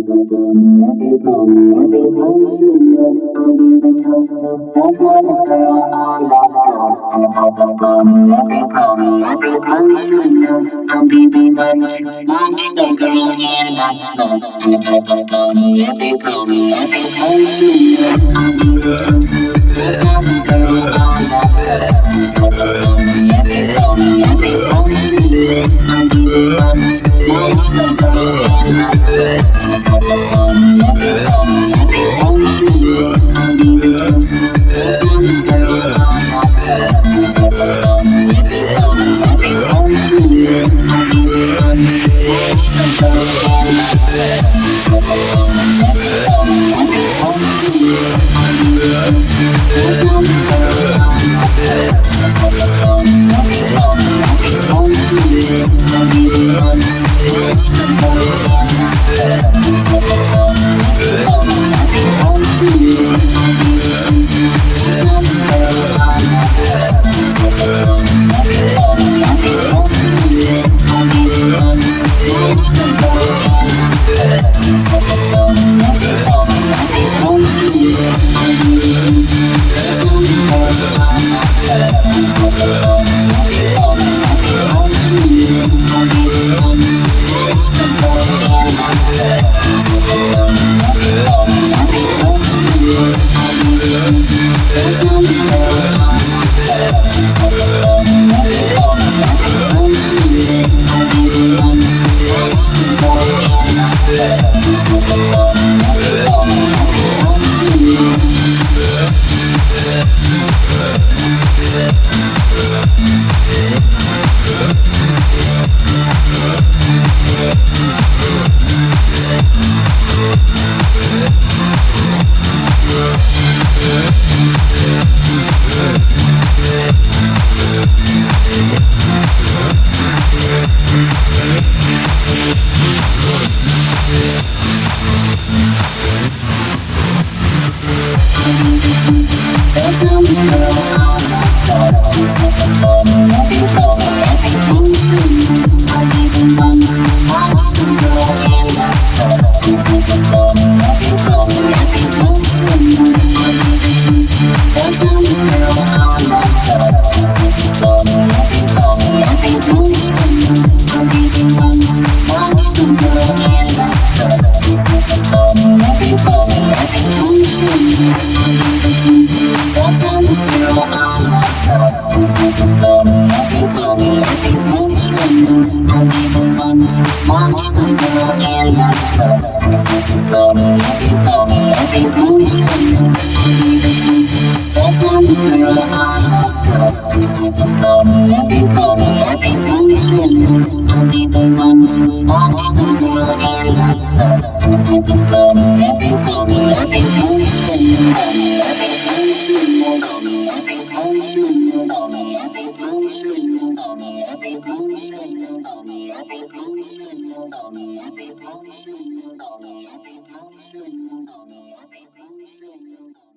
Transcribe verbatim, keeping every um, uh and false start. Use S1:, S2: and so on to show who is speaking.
S1: I'll be the one to launch the girl in that club. I'm the type of girl who every girl, every person. I'll be the toast, that's all the girl on that club. I'm the type of girl who every girl, every person. I'll be the one to launch the girl in that club. I'm the type of girl who every girl, every person. I'll be the toast, that's all the girl on that club. I'm the type of girl who every girl, every person. I'll be the one to launch the girl in that club. I'm the type of girl who every girl, every person. I'll be the toast, that's all the girl on that club. I'm the type of girl who every girl, every person. I'll be the one to launch the girl in that club. I'm the type of girl who every girl, every person. I'll be the toast, that's all the girl on that club. I'm the type of girl who every girl, every person. I'll be the one to launch the girl in that club. I'm the type of girl who every girl, every person. I'll be the toast, that's all the girl on that club. I'm the type of girl who every girl, every person. I'll be the one to launch the girl in that club. I'm the type of girl who every girl, every person. I'll be the toast, that's all the girl on that club. I'm the type of girl who every girl, every person. I'll be the one to launch the girl in that club. I'm the type of girl who every girl, every There's no girl on that club. I'm the type of girl who every girl, every person. I'll be the one to launch the girl in that club. I'm the type of girl who every girl, every person. I'll be the toast, there's no girl on that club. I'm the type of girl who every girl, every person. I'll be the one to launch the girl in that club. I'm the type of girl who every girl, every person. I'll be the toast, that's all the girl on that club. I'm the type of girl who every girl, every person. I'll be the one to launch the girl in that club. I'm the type of girl who every girl, every person. I'll be the toast, that's all the girl on that club. I'm the type of girl who every girl, every person. I'll be the one to launch the girl in that club. I'm the type of girl who every girl, every person. Every person, every person, every person, every person, every person, every person, every person, every person.